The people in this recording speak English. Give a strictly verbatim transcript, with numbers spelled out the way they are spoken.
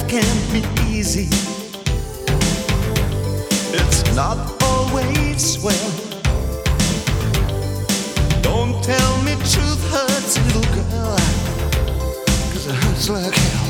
can't be easy. It's not always well. Don't tell me truth hurts, little girl, 'cause it hurts like hell.